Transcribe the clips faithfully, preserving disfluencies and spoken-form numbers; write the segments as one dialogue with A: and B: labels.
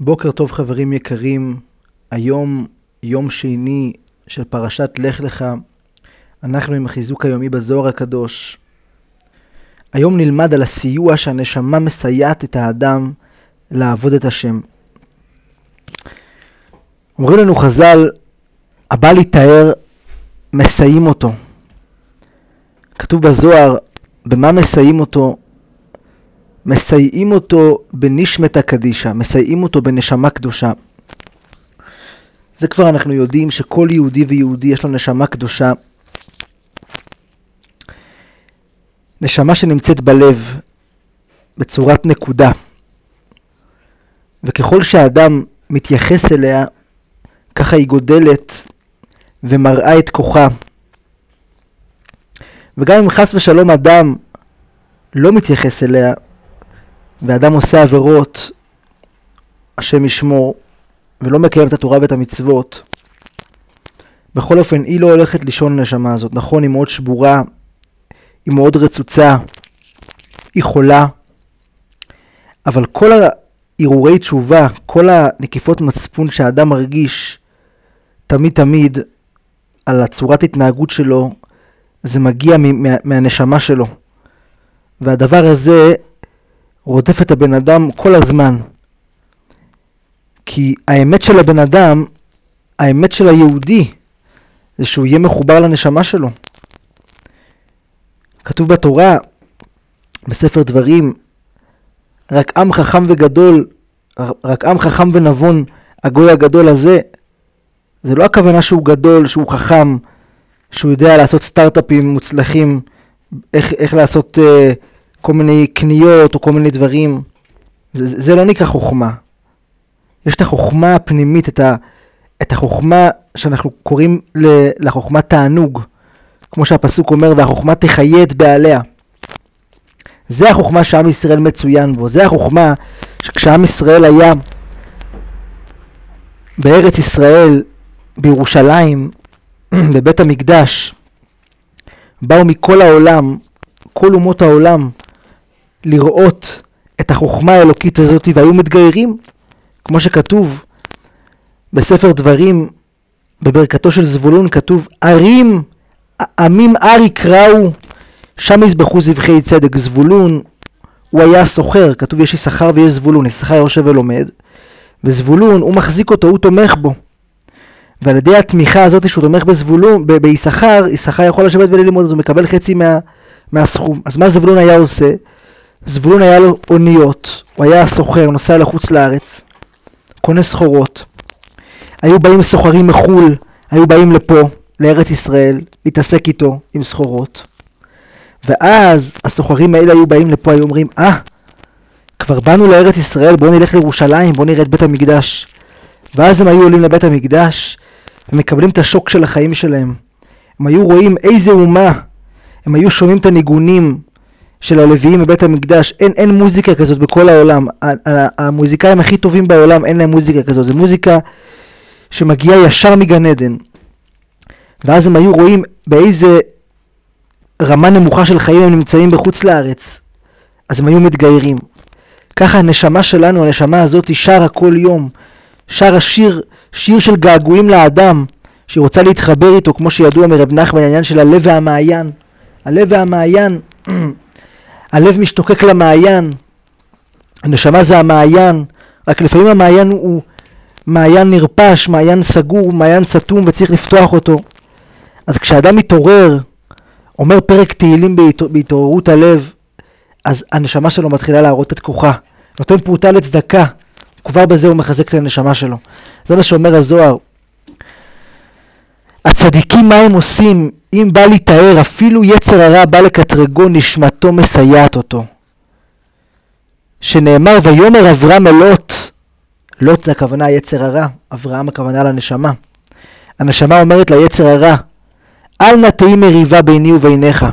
A: בוקר טוב חברים יקרים, היום יום שני של פרשת לך לך, אנחנו עם החיזוק היומי בזוהר הקדוש. היום נלמד על הסיוע שהנשמה מסייעת את האדם לעבוד את השם. אומרים לנו חז"ל, הבא להתאר מסייעים אותו. כתוב בזוהר, במה מסייעים אותו? מסייעים אותו בנשמתא קדישא, מסייעים אותו בנשמה קדושה. זה כבר אנחנו יודעים שכל יהודי ויהודי יש לו נשמה קדושה. נשמה שנמצאת בלב, בצורת נקודה. וככל שהאדם מתייחס אליה, ככה היא גודלת ומראה את כוחה. וגם אם חס ושלום אדם לא מתייחס אליה, ואדם עושה עבירות, השם ישמור, ולא מקיים את התורה ואת המצוות, בכל אופן היא לא הולכת לישון הנשמה הזאת. נכון, היא מאוד שבורה, היא מאוד רצוצה, היא חולה, אבל כל הערעורי תשובה, כל הנקיפות מצפון שהאדם מרגיש תמיד תמיד על הצורת התנהגות שלו, זה מגיע מה, מהנשמה שלו. והדבר הזה רודף את הבן אדם כל הזמן. כי האמת של הבן אדם, האמת של היהודי, זה שהוא יהיה מחובר לנשמה שלו. כתוב בתורה, בספר דברים, רק עם חכם וגדול, רק עם חכם ונבון, הגוי הגדול הזה, זה לא הכוונה שהוא גדול, שהוא חכם, שהוא יודע לעשות סטארט-אפים מוצלחים, איך, איך לעשות uh, כל מיני קניות או כל מיני דברים. זה, זה לא נקרא חוכמה. יש את החוכמה הפנימית, את, ה, את החוכמה שאנחנו קוראים לחוכמה תענוג, כמו שהפסוק אומר, והחוכמה תחיה את בעליה. זה החוכמה שעם ישראל מצוין בו. זה החוכמה שכשעם ישראל היה בארץ ישראל, בירושלים, בבית המקדש, באו מכל העולם, כל אומות העולם, לראות את החוכמה האלוקית הזאת, והיו מתגיירים, כמו שכתוב בספר דברים, בברכתו של זבולון, כתוב, ערים, עמים ער יקראו, שם יזבחו זבחי צדק. זבולון, הוא היה סוחר, כתוב יש יששכר ויש זבולון, יששכר יושב ולומד, וזבולון, הוא מחזיק אותו, הוא תומך בו. ועל ידי התמיכה הזאת שהוא תומך בזבולון, ב- ביששכר, יששכר יכול לשבת וללמוד, אז הוא מקבל חצי מה, מהסכום. אז מה זבולון היה עושה? זבולון היה לו אוניות, הוא היה סוחר, נוסע לחוץ לארץ, קונה סחורות. היו באים סוחרים מחול, היו באים לפה, לארץ ישראל, להתעסק איתו עם סחורות. ואז הסוחרים האלה היו באים לפה, היו אומרים, אה, ah, כבר באנו לארץ ישראל, בואו נלך לירושלים, בואו נראה את בית המקדש. ואז הם היו עולים לבית המקדש, ומקבלים את השוק של החיים שלהם. הם היו רואים איזה אומה, הם היו שומעים את הניגונים של הלוויים בבית המקדש. אין, אין מוזיקה כזאת בכל העולם. המוזיקאים הכי טובים בעולם, אין להם מוזיקה כזאת. זו מוזיקה שמגיעה ישר מגן עדן. ואז הם היו רואים באיזה רמה נמוכה של חיים הם נמצאים בחוץ לארץ. אז הם היו מתגיירים. ככה הנשמה שלנו, הנשמה הזאת, היא שרה כל יום. שרה שיר, שיר של געגועים לאדם, שהיא רוצה להתחבר איתו, כמו שידוע מרב נחמן, העניין של הלב והמעיין. הלב והמעיין, הלב משתוקק למעיין, הנשמה זה המעיין, רק לפעמים המעיין הוא מעיין נרפש, מעיין סגור, מעיין סתום, וצריך לפתוח אותו. אז כשאדם מתעורר, אומר פרק תהילים בהתעוררות הלב, אז הנשמה שלו מתחילה להראות את כוחה, נותן פרוטה לצדקה, כבר בזה הוא מחזק את הנשמה שלו. זה מה שאומר הזוהר. הצדיקים מה הם עושים? אם בא להתאר, אפילו יצר הרע בא לקטרגו, נשמתו מסייעת אותו. שנאמר, ויאמר אברהם אל לוט, לוט זה הכוונה יצר הרע, אברהם הכוונה לנשמה. הנשמה אומרת ליצר הרע, אל נא תהי מריבה ביני וביניך.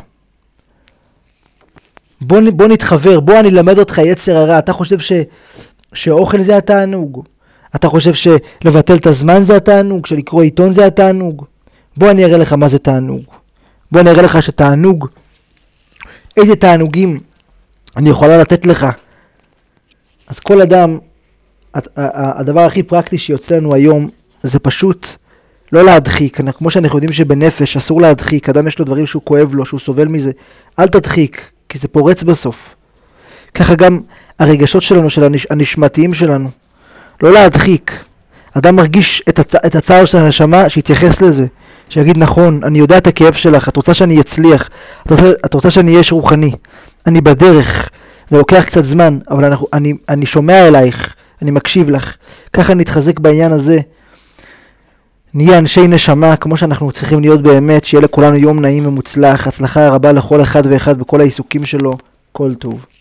A: בוא, בוא נתחבר, בוא אני אלמד אותך יצר הרע. אתה חושב ש, שאוכל זה התענוג? אתה חושב שלבטל את הזמן זה התענוג? שלקרוא עיתון זה התענוג? בוא אני אראה לך מה זה תענוג. בוא אני אראה לך שתענוג, איזה תענוגים אני יכולה לתת לך. אז כל אדם הדבר הכי פרקטי שיוצא לנו היום זה פשוט לא להדחיק. כמו שאנחנו יודעים שבנפש אסור להדחיק, אדם יש לו דברים שהוא כואב לו, שהוא סובל מזה, אל תדחיק, כי זה פורץ בסוף. ככה גם הרגשות שלנו, של הנש... הנשמתיים שלנו, לא להדחיק. אדם מרגיש את, הצ... את הצער של הנשמה, שיתייחס לזה, שיגיד נכון, אני יודע את הכאב שלך, את רוצה שאני אצליח, את רוצה, את רוצה שאני אהיה רוחני, אני בדרך, זה לוקח קצת זמן, אבל אנחנו, אני, אני שומע אלייך, אני מקשיב לך. ככה נתחזק בעניין הזה, נהיה אנשי נשמה כמו שאנחנו צריכים להיות באמת, שיהיה לכולנו יום נעים ומוצלח, הצלחה רבה לכל אחד ואחד בכל העיסוקים שלו, כל טוב.